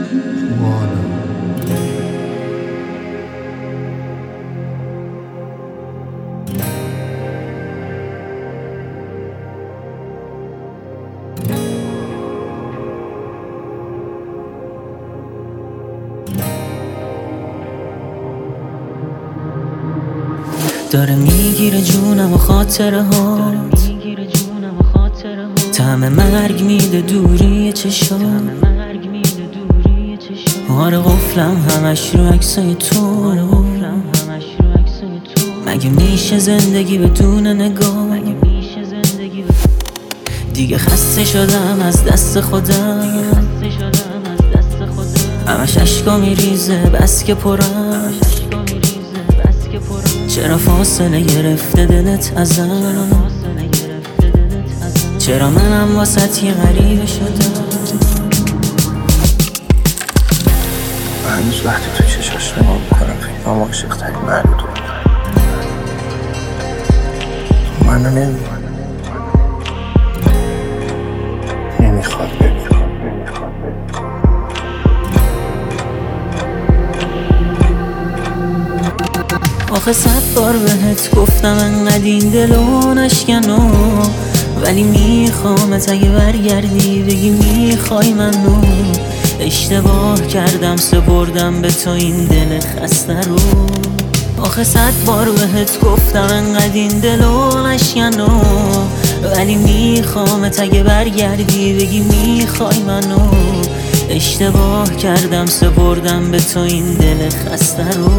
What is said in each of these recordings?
داره میگیره جونم و خاطره هات، طعم مرگ میده دوری چشام. آره قفلم همش رو عکسای تو. مگه میشه زندگی بدون نگاه؟ دیگه خسته شدم از دست خودم، همش عشقا میریزه بس که پرم. چرا فاصله گرفته دلت ازم؟ چرا منم واسط یه غریبه شدم؟ هنوز وقتی تو چشاش نگاه میکنم فکرم عاشق ترین مرد تو منو نمیخواد ببینم. آخه 100 بار بهت گفتم انقدر این دلو نشکنو، ولی میخوامت اگه برگردی بگی میخوای منو. اشتباه کردم سپردم به تو این دل خسته رو. آخه 100 بار بهت گفتم انقدر این دلو نشکنو، ولی میخوامت اگه برگردی بگی میخوای منو. اشتباه کردم سپردم به تو این دل خسته رو.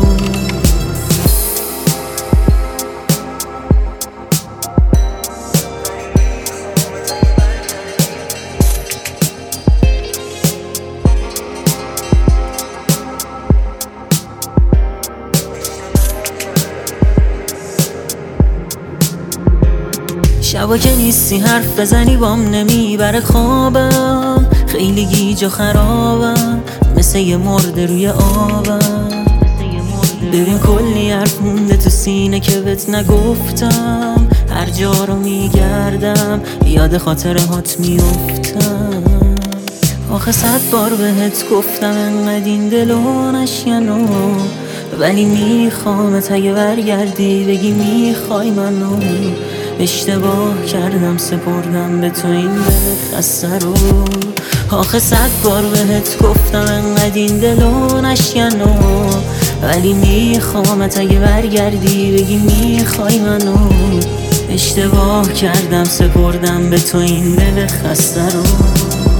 شبا که نیستی حرف بزنی بام نمیبره خوابم، خیلی گیج و خرابم مثل یه مرده روی آبم. ببین کلی حرف مونده تو سینه که بهت نگفتم، هر جا رو میگردم یاد خاطره هات میفتم. آخه 100 بار بهت گفتم انقدر این دلو نشکنو، ولی میخوامت اگه برگردی بگی میخوای منو. اشتباه کردم سپردم به تو این دل خسته رو. آخه 100 بار بهت گفتم انقدر این دلو نشکنو، ولی میخوامت اگه برگردی بگی میخوای منو. اشتباه کردم سپردم به تو این دل خسته رو.